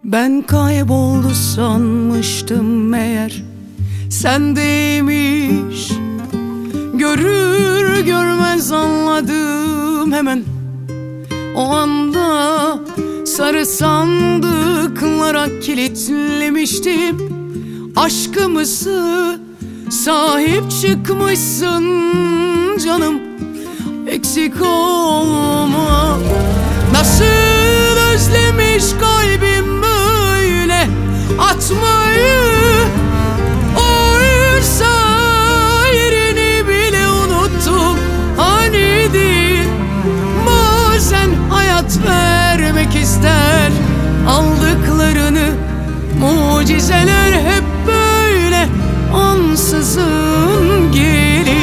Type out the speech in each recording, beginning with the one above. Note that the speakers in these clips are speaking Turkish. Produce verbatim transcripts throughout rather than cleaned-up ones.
Ben kayboldu sanmıştım meğer sendeymiş. Görür görmez anladım hemen o anda. Sarı sandıklara kilitlemiştim aşkımızı. Sahip çıkmışsın canım, eksik olma. Nasıl özlemiş kalbim böyle atmayı. Oysa yerini bile unuttum. Hani değil, bazen hayat vermek ister aldıklarını. Mucizeler hep böyle ansızın gelir.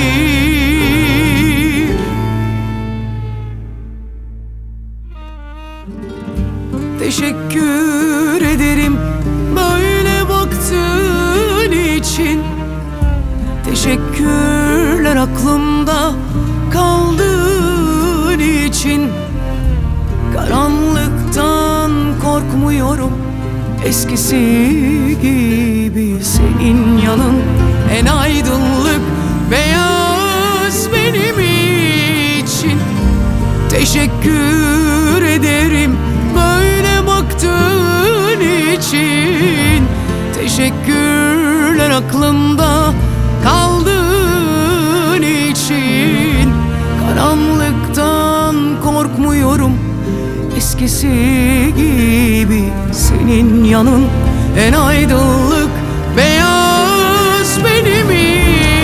Teşekkür ederim böyle baktığın için. Teşekkürler aklımda kaldığın için. Karanlıktan korkmuyorum eskisi gibi. Senin yanın en aydınlık beyaz benim için. Teşekkür ederim böyle baktığın için. Teşekkürler aklımda kaldığın için. Karanlıktan korkmuyorum eskisi gibi. Senin yanın en aydınlık beyaz benim için.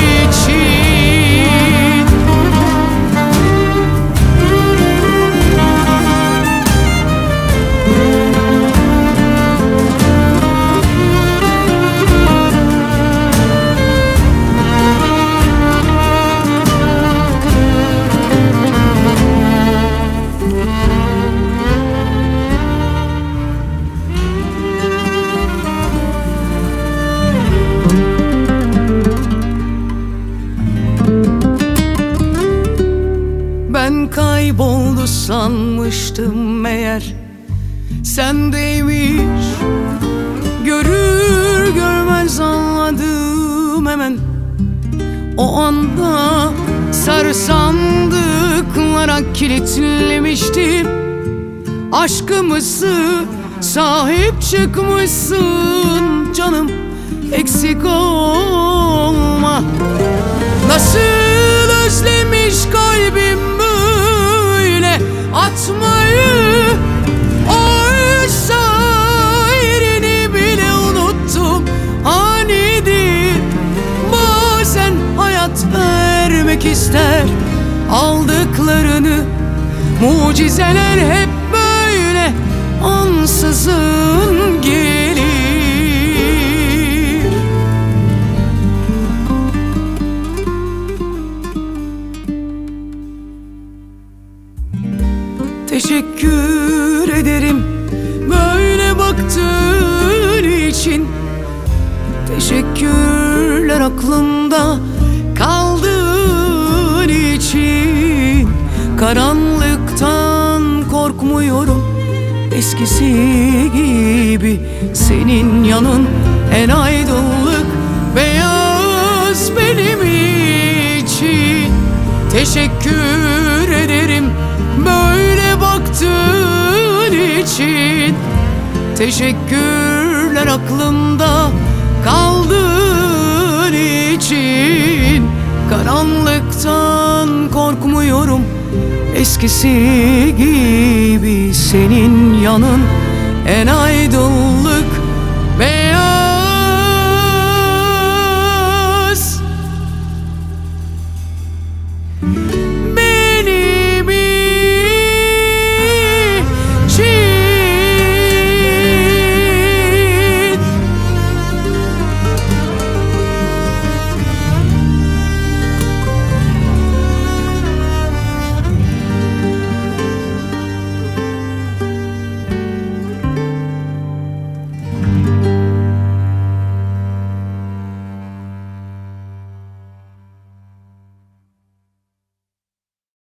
Ben kayboldu sanmıştım meğer sendeymiş. Görür görmez anladım hemen o anda. Sarı sandıklara kilitlemiştim aşkımızı. Sahip çıkmışsın canım, eksik olma. Nasıl özlemiş kalbim böyle atmayı. Oysa yerini bile unuttum. Hani değil, bazen hayat vermek ister aldıklarını. Mucizeler hep böyle ansızın gelir. Teşekkür ederim böyle baktığın için. Teşekkürler aklımda kaldığın için. Karanlıktan korkmuyorum eskisi gibi. Senin yanın en aydınlık beyaz benim için. Teşekkür ederim böyle baktığın için. Teşekkürler aklımda kaldığın için. Karanlıktan korkmuyorum eskisi gibi. Senin yanın en aydınlık